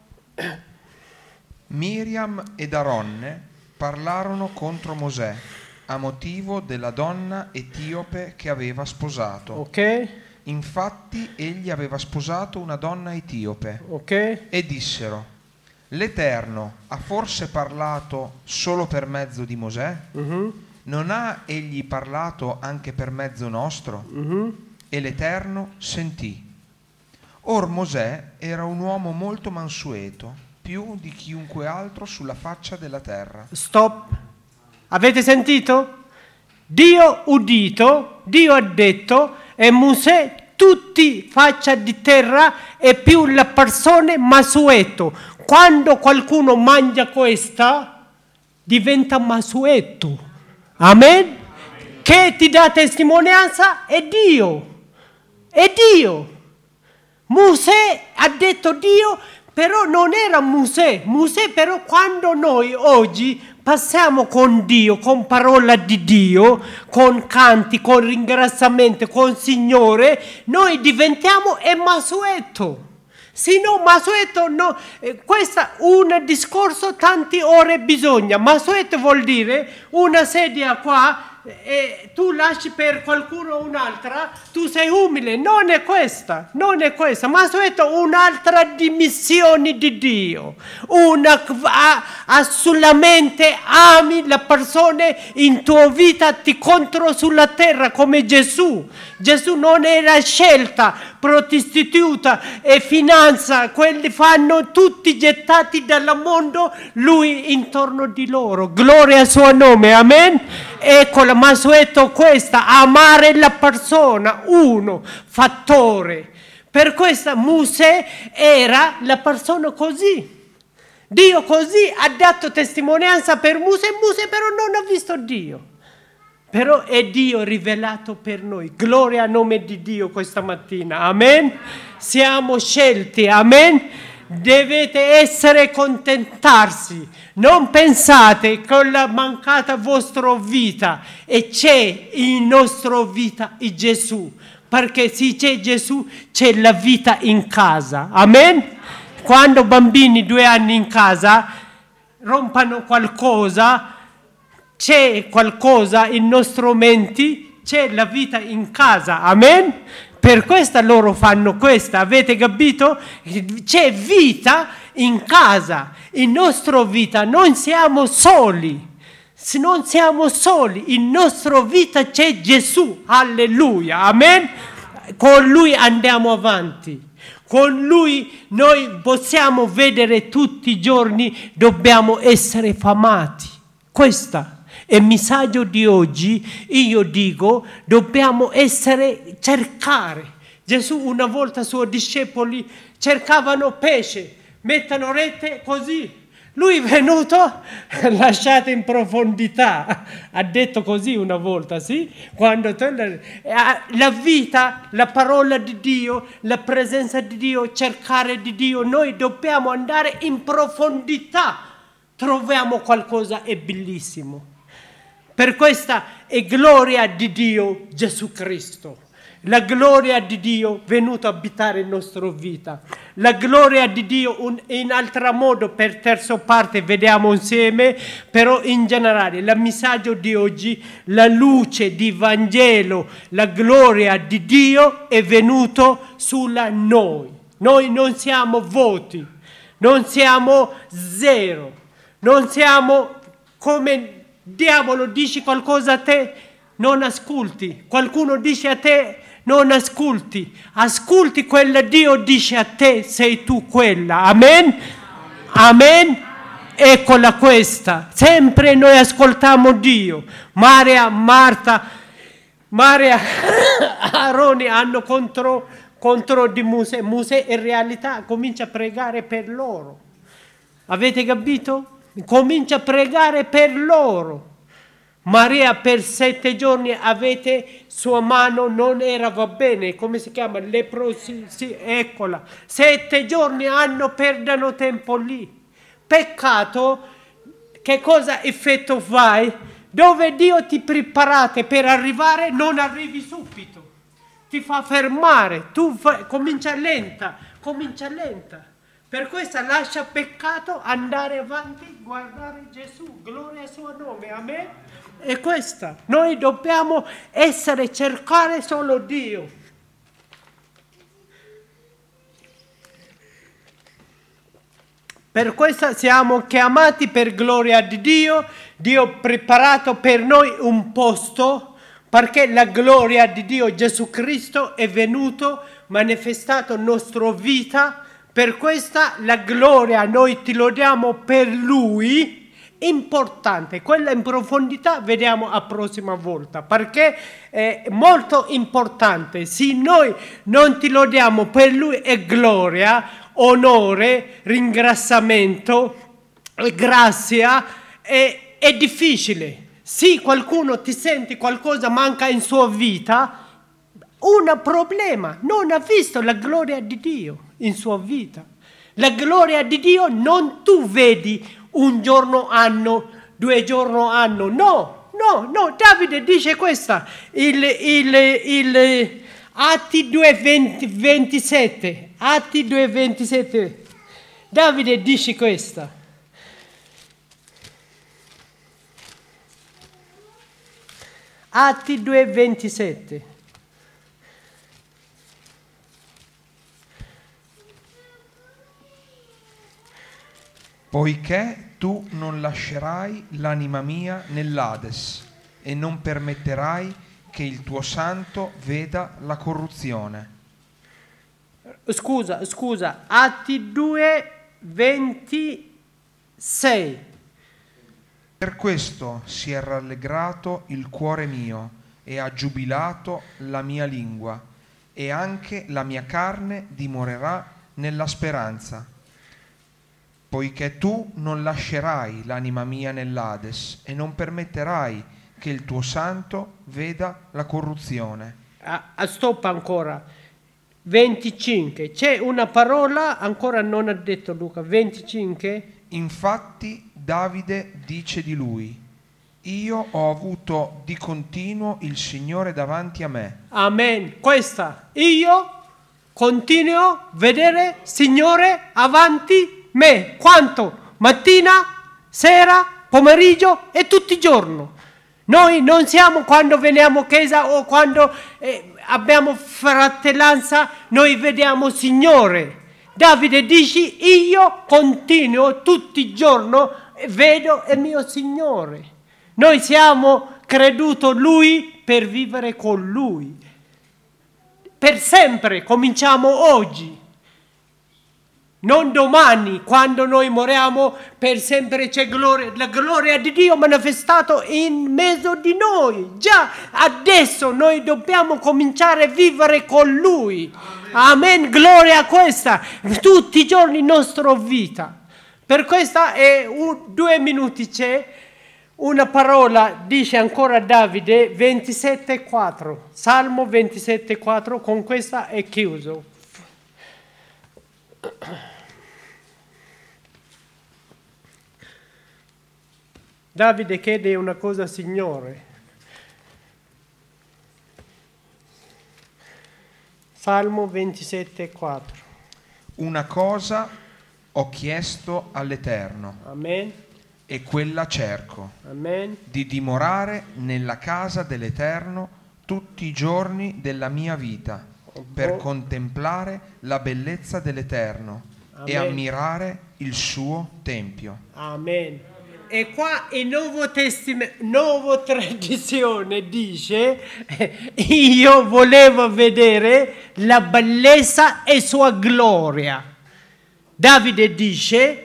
Miriam ed Aronne parlarono contro Mosè a motivo della donna etiope che aveva sposato. Ok. Infatti egli aveva sposato una donna etiope. Ok. E dissero: l'Eterno ha forse parlato solo per mezzo di Mosè? Uh-huh. Non ha egli parlato anche per mezzo nostro? Uh-huh. E l'Eterno sentì. Or Mosè era un uomo molto mansueto, più di chiunque altro sulla faccia della terra. Stop. Avete sentito? Dio udito, Dio ha detto, e Mosè tutti faccia di terra e più la persona mansueto. Quando qualcuno mangia questa, diventa mansueto. Amen? Amen? Che ti dà testimonianza è Dio. È Dio. Mosè ha detto Dio, però non era Mosè. Mosè però quando noi oggi passiamo con Dio, con parola di Dio, con canti, con ringraziamento, con Signore, noi diventiamo è mansueto. Se no, mansueto no. Eh, questo è un discorso, tante ore bisogna. Mansueto vuol dire una sedia qua e tu lasci per qualcuno un'altra, tu sei umile. Non è questa, non è questa. Mansueto è un'altra dimensione di Dio. Una, assolutamente ami la persona in tua vita, ti contro sulla terra come Gesù. Gesù non era scelta, prostituta e finanza, quelli fanno tutti gettati dal mondo, lui intorno di loro. Gloria al suo nome, amen? Ecco la mansueto questa, amare la persona, uno, fattore. Per questa Mosè era la persona così. Dio così ha dato testimonianza per Mosè, Mosè però non ha visto Dio. Però è Dio rivelato per noi. Gloria al nome di Dio questa mattina. Amen. Siamo scelti. Amen. Dovete essere contentarsi. Non pensate con la mancata vostra vita e c'è in nostra vita il Gesù. Perché se c'è Gesù c'è la vita in casa. Amen? Quando bambini due anni in casa rompano qualcosa, c'è qualcosa in nostri menti, c'è la vita in casa. Amen? Per questo loro fanno questo, avete capito? C'è vita in casa, in nostra vita non siamo soli, non siamo soli, in nostra vita c'è Gesù, alleluia, amen? Con Lui andiamo avanti, con Lui noi possiamo vedere tutti i giorni, dobbiamo essere famati, questa è il messaggio di oggi. Io dico, dobbiamo essere, cercare. Gesù una volta i suoi discepoli cercavano pesce, mettono rete così. Lui è venuto, lasciate in profondità. Ha detto così una volta, sì? Quando la vita, la parola di Dio, la presenza di Dio, cercare di Dio, noi dobbiamo andare in profondità. Troviamo qualcosa è bellissimo. Per questa è gloria di Dio Gesù Cristo. La gloria di Dio è venuta a abitare in nostra vita. La gloria di Dio un, in altro modo, per terza parte, vediamo insieme, però in generale, il messaggio di oggi, la luce di Vangelo, la gloria di Dio è venuta sulla noi. Noi non siamo voti, non siamo zero, non siamo come... Diavolo dice qualcosa a te, non ascolti. Qualcuno dice a te, non ascolti. Ascolti quella Dio dice a te, sei tu quella. Amen? Amen? Eccola questa. Sempre noi ascoltiamo Dio. Maria, Marta, Maria, Aaroni hanno contro, contro di Mosè. Mosè in realtà comincia a pregare per loro. Avete capito? Comincia a pregare per loro. Maria per sette giorni avete sua mano non era va bene, come si chiama? Leprosi, sì, eccola. Sette giorni hanno perdono tempo lì. Peccato, che cosa effetto fai? Dove Dio ti preparate per arrivare, non arrivi subito. Ti fa fermare, tu fai, comincia lenta, comincia lenta. Per questo lascia peccato, andare avanti, guardare Gesù, gloria al suo nome, amen? E questa, noi dobbiamo essere, cercare solo Dio. Per questo siamo chiamati per gloria di Dio, Dio ha preparato per noi un posto, perché la gloria di Dio, Gesù Cristo, è venuto, manifestato nella nostra vita. Per questa la gloria noi ti lodiamo per Lui, importante, quella in profondità vediamo la prossima volta, perché è molto importante. Se noi non ti lodiamo per Lui è gloria, onore, ringraziamento, grazia, è, è difficile. Se qualcuno ti sente qualcosa manca in sua vita, un problema, non ha visto la gloria di Dio in sua vita. La gloria di Dio non tu vedi un giorno anno, due giorni anno, no, no, no, Davide dice questa, il, il, il Atti due ventisette, Atti due ventisette, Davide dice questa. Atti due ventisette. Poiché tu non lascerai l'anima mia nell'Ades e non permetterai che il tuo santo veda la corruzione. Scusa, scusa, Atti due ventisei. Per questo si è rallegrato il cuore mio e ha giubilato la mia lingua, e anche la mia carne dimorerà nella speranza. Poiché tu non lascerai l'anima mia nell'Ades e non permetterai che il tuo santo veda la corruzione. Ah, stop ancora. venticinque. C'è una parola, ancora non ha detto Luca, venticinque. Infatti Davide dice di lui: io ho avuto di continuo il Signore davanti a me. Amen. Questa, io continuo a vedere Signore avanti me. Quanto? Mattina, sera, pomeriggio e tutti i giorni. Noi non siamo quando veniamo a chiesa o quando eh, abbiamo fratellanza, noi vediamo Signore. Davide dice: io continuo tutti i giorni e vedo il mio Signore. Noi siamo creduto Lui per vivere con Lui. Per sempre, cominciamo oggi. Non domani, quando noi moriamo, per sempre c'è gloria, la gloria di Dio manifestato in mezzo di noi. Già adesso noi dobbiamo cominciare a vivere con Lui. Amen, Amen. Gloria a questa, tutti i giorni nostra vita. Per questa è un, due minuti c'è una parola, dice ancora Davide, ventisette quattro, Salmo ventisette quattro, con questa è chiuso. Davide chiede una cosa al Signore. Salmo ventisette quattro. Una cosa ho chiesto all'Eterno. Amen. E quella cerco. Amen. Di dimorare nella casa dell'Eterno tutti i giorni della mia vita, per contemplare la bellezza dell'Eterno. Amen. E ammirare il suo tempio. Amen. E qua il Nuovo Testamento, Nuova Tradizione dice: io volevo vedere la bellezza e sua gloria. Davide dice: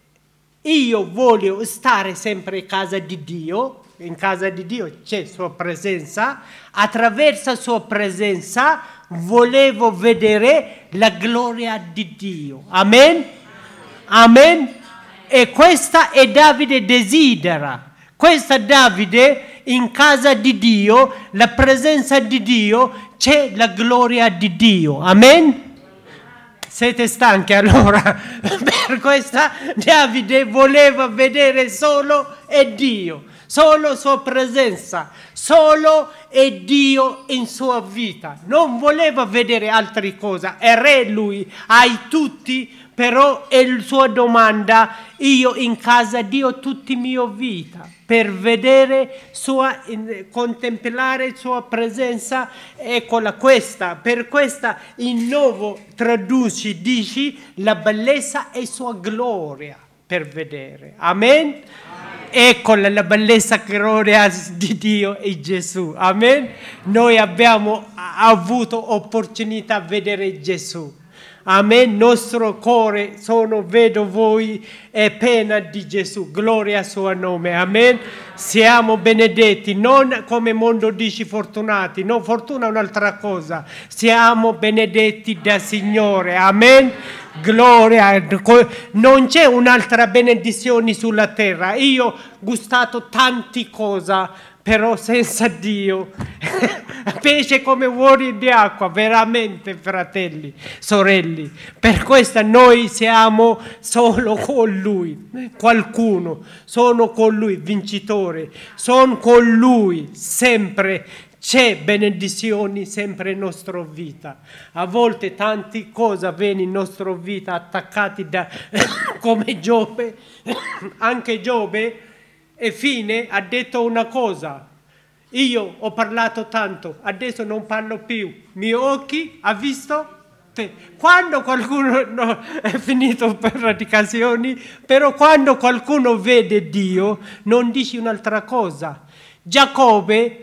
io voglio stare sempre in casa di Dio, in casa di Dio c'è sua presenza, attraverso sua presenza volevo vedere la gloria di Dio. Amen? Amen? E questa è Davide desidera. Questa Davide in casa di Dio, la presenza di Dio, c'è la gloria di Dio. Amen? Siete stanchi allora? Per questa Davide voleva vedere solo è Dio, solo sua presenza, solo è Dio in sua vita. Non voleva vedere altre cose. È re lui, hai tutti, però è la sua domanda: io in casa di Dio tutta la mia vita, per vedere sua, contemplare sua presenza. Eccola questa, per questa il nuovo traduci, dici la bellezza e sua gloria per vedere. Amen? Amen. Eccola la bellezza e gloria di Dio e Gesù. Amen? Noi abbiamo avuto opportunità di vedere Gesù. Amen, nostro cuore sono, vedo voi, è piena di Gesù, gloria al suo nome, amen. Siamo benedetti, non come il mondo dice fortunati, no, fortuna è un'altra cosa, siamo benedetti dal Signore, amen. Gloria, non c'è un'altra benedizione sulla terra. Io ho gustato tante cose, però senza Dio pesce come uori di acqua, veramente, fratelli, sorelle. Per questo noi siamo solo con Lui. Qualcuno sono con Lui, vincitore, sono con Lui sempre. C'è benedizioni sempre in nostra vita. A volte tante cose vengono in nostra vita attaccate da come Giobbe. Anche Giobbe e fine ha detto una cosa: io ho parlato tanto, adesso non parlo più, i miei occhi ha visto te. Quando qualcuno no, è finito per predicazioni, però quando qualcuno vede Dio non dice un'altra cosa. Giacobbe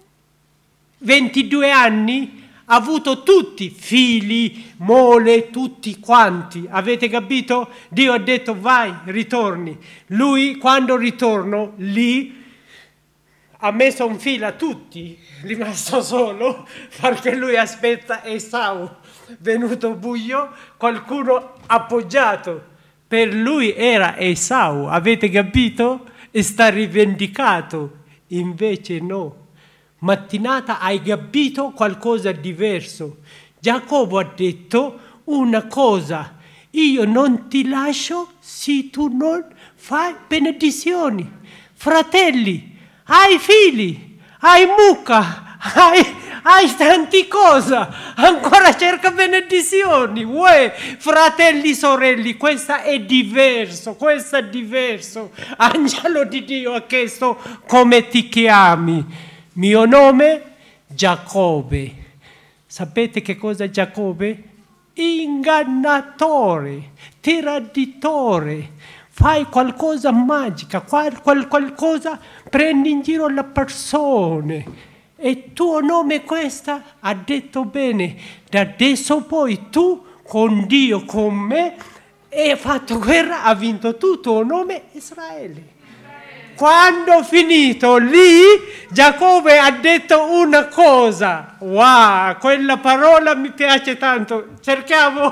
ventidue anni ha avuto tutti figli, mole, tutti quanti, avete capito? Dio ha detto vai, ritorni. Lui quando ritorno lì ha messo in fila tutti, rimasto solo perché lui aspetta Esau, venuto buio, qualcuno appoggiato. Per lui era Esau, avete capito? E sta rivendicato, invece no. Mattinata hai capito qualcosa di diverso. Giacobbe ha detto una cosa: io non ti lascio se tu non fai benedizioni. Fratelli, hai figli, hai mucca, hai, hai tante cose, ancora cerca benedizioni. Uè, fratelli, sorelli, questo è diverso, questo è diverso. Angelo di Dio ha chiesto: come ti chiami? Mio nome? Giacobbe. Sapete che cosa è Giacobbe? Ingannatore, traditore. Fai qualcosa magica, qual, qual, qualcosa, prendi in giro le persone. E tuo nome questa? Ha detto bene, da adesso poi tu con Dio, con me, hai fatto guerra, ha vinto tu, tuo nome Israele. Quando ho finito lì, Giacobbe ha detto una cosa. Wow, quella parola mi piace tanto. Cerchiamo,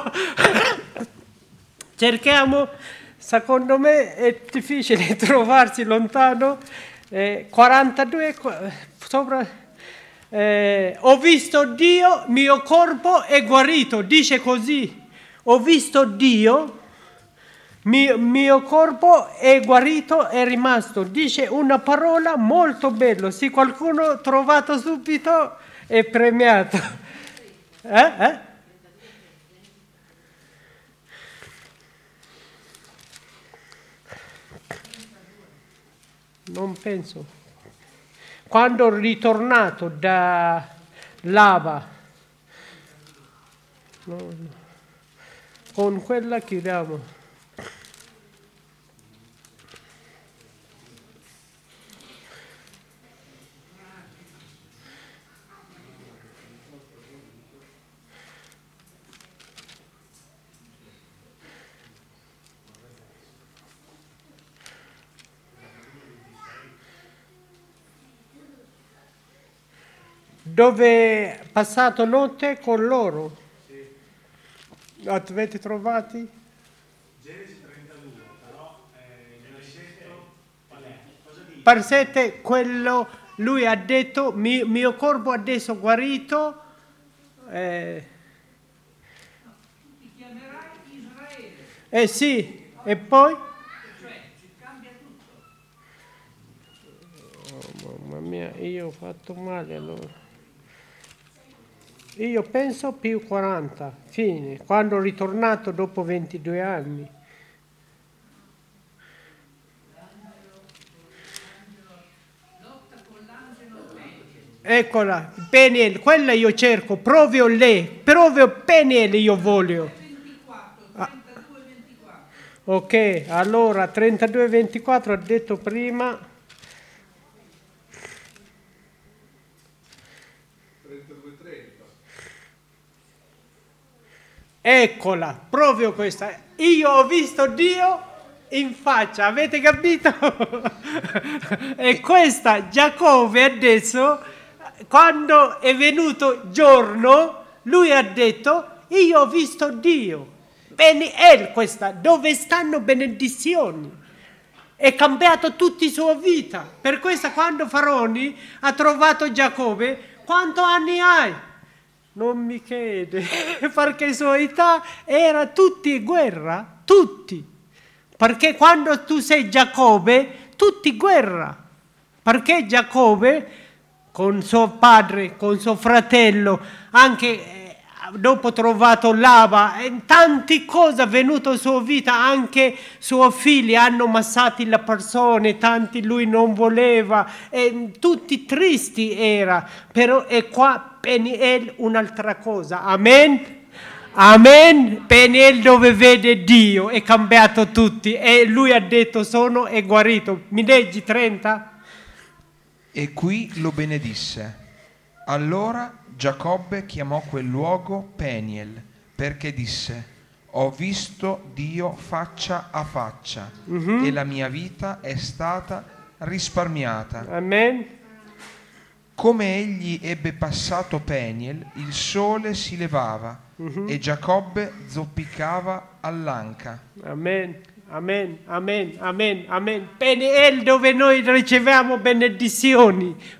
cerchiamo, secondo me è difficile trovarsi lontano. Eh, quarantadue, sopra, eh, ho visto Dio, mio corpo è guarito, dice così. Ho visto Dio. Mio, mio corpo è guarito, è rimasto. Dice una parola molto bella. Se qualcuno ha trovato subito è premiato. Eh? Eh? Non penso. Quando è ritornato da Lava, no, no. Con quella chiudiamo. Dove è passato notte con loro. Sì. Avete trovati? Genesi trentadue, però eh, nel versetto qual è? Cosa dice? Parsete quello, lui ha detto, mio, mio corpo adesso guarito. Eh, Ti chiamerai Israele. eh sì, e poi? Cioè, ci cambia tutto. Oh, mamma mia, io ho fatto male allora. Io penso più quaranta, fine, quando ho ritornato dopo ventidue anni. Lotta con l'angelo Peniel. Eccola, Peniel, quella io cerco, proprio lei, proprio Peniel io voglio. ventiquattro, trentadue ventiquattro. Ok, allora trentadue ventiquattro ha detto prima. Eccola, proprio questa. Io ho visto Dio in faccia, avete capito? E questa Giacobbe adesso, quando è venuto giorno, lui ha detto: io ho visto Dio. Peniel questa, dove stanno benedizioni. È cambiato tutta la sua vita. Per questo quando Faroni ha trovato Giacobbe, quanti anni hai? Non mi chiede, perché sua età era tutti guerra, tutti. Perché quando tu sei Giacobbe, tutti guerra. Perché Giacobbe, con suo padre, con suo fratello, anche eh, dopo trovato Lava, e tante cose è venuto in sua vita, anche suoi figli hanno ammazzato le persone, tanti lui non voleva, e tutti tristi era, però è qua Peniel un'altra cosa, amen? Amen, Peniel dove vede Dio, è cambiato tutti, e lui ha detto sono e guarito. Mi leggi trenta? E qui lo benedisse. Allora Giacobbe chiamò quel luogo Peniel, perché disse: ho visto Dio faccia a faccia, Mm-hmm. e la mia vita è stata risparmiata. Amen. Come egli ebbe passato Peniel, il sole si levava, Mm-hmm. e Giacobbe zoppicava all'anca. Amen, amen, amen, amen, amen. Peniel dove noi riceviamo benedizioni.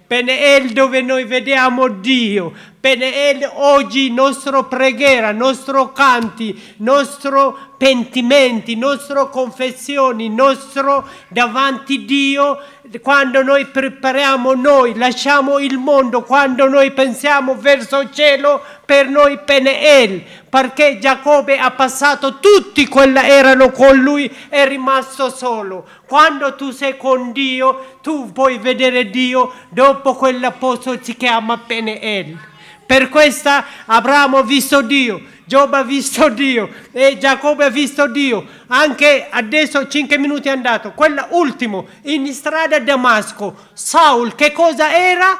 Peniel dove noi vediamo Dio. Peniel oggi nostro preghiera, nostro canti, nostro pentimenti, nostro confessioni, nostro davanti Dio, quando noi prepariamo noi, lasciamo il mondo, quando noi pensiamo verso il cielo, per noi Peniel, perché Giacobbe ha passato, tutti quelli erano con lui, è rimasto solo. Quando tu sei con Dio, tu puoi vedere Dio, dopo quel posto si chiama Peniel. Per questa Abramo ha visto Dio, Giobbe ha visto Dio e Giacobbe ha visto Dio. Anche adesso cinque minuti è andato. Quello ultimo, in strada a Damasco, Saul che cosa era?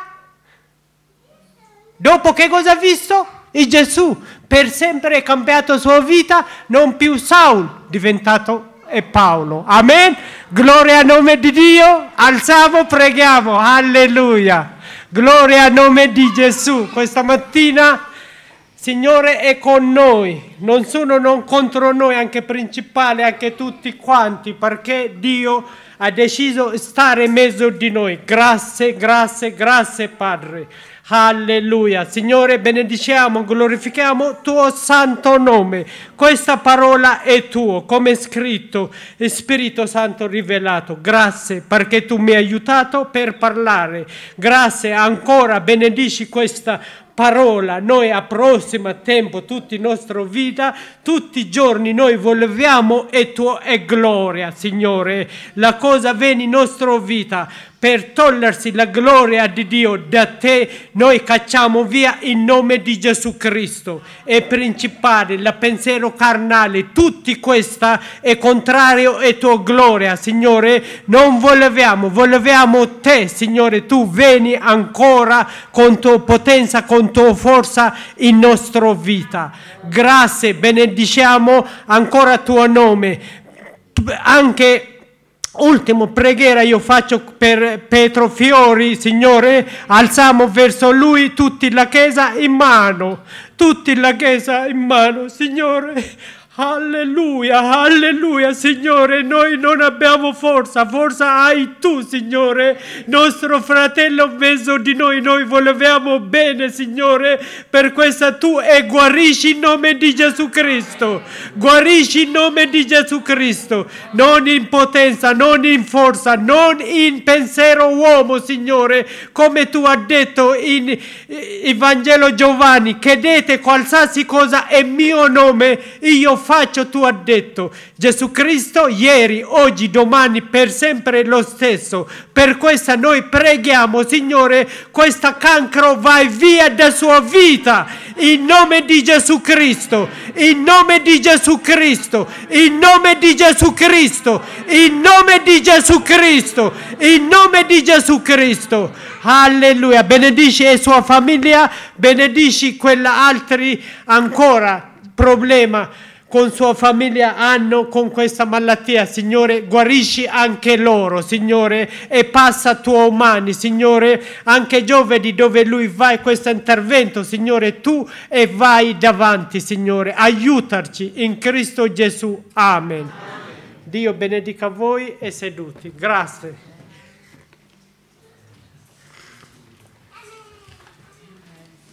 Dopo che cosa ha visto? Il Gesù. Per sempre è cambiato la sua vita, non più Saul, diventato è Paolo. Amen. Gloria al nome di Dio. Alziamo, preghiamo. Alleluia. Gloria al nome di Gesù. Questa mattina Signore è con noi, non sono non contro noi, anche principale, anche tutti quanti, perché Dio ha deciso di stare in mezzo di noi. Grazie, grazie, grazie Padre. Alleluia. Signore, benediciamo, glorifichiamo tuo santo nome. Questa parola è tuo, come è scritto, Spirito Santo rivelato. Grazie perché tu mi hai aiutato per parlare. Grazie ancora, benedici questa parola. Noi a prossimo tempo, tutta la nostra vita, tutti i giorni noi vogliamo e tua è gloria, Signore. La cosa viene in nostra vita per togliersi la gloria di Dio da te, noi cacciamo via in nome di Gesù Cristo. È principale, la pensiero carnale, tutti questa è contrario e tua gloria, Signore. Non vogliamo, vogliamo te, Signore. Tu vieni ancora con tua potenza, con tua forza in nostra vita. Grazie, benediciamo ancora tuo nome. Anche ultimo preghiera io faccio per Pietro Fiori, Signore, alziamo verso lui tutti la chiesa in mano, tutti la chiesa in mano, Signore. Alleluia, alleluia, Signore, noi non abbiamo forza, forza hai tu, Signore, nostro fratello in mezzo di noi, noi vogliamo bene, Signore, per questa tu e guarisci in nome di Gesù Cristo, guarisci in nome di Gesù Cristo, non in potenza, non in forza, non in pensiero uomo, Signore, come tu hai detto in il Vangelo Giovanni, chiedete qualsiasi cosa in mio nome, io faccio, tu hai detto. Gesù Cristo ieri, oggi, domani, per sempre lo stesso. Per questa noi preghiamo, Signore, questa cancro vai via da sua vita in nome di Gesù Cristo, in nome di Gesù Cristo, in nome di Gesù Cristo, in nome di Gesù Cristo, in nome di Gesù Cristo. Alleluia. Benedici la sua famiglia, benedici quella altri ancora problema con sua famiglia hanno con questa malattia, Signore, guarisci anche loro, Signore, e passa tuoi mani, Signore, anche giovedì dove lui va questo intervento, Signore, tu e vai davanti, Signore, aiutarci in Cristo Gesù, amen. Amen. Dio benedica voi e seduti, grazie.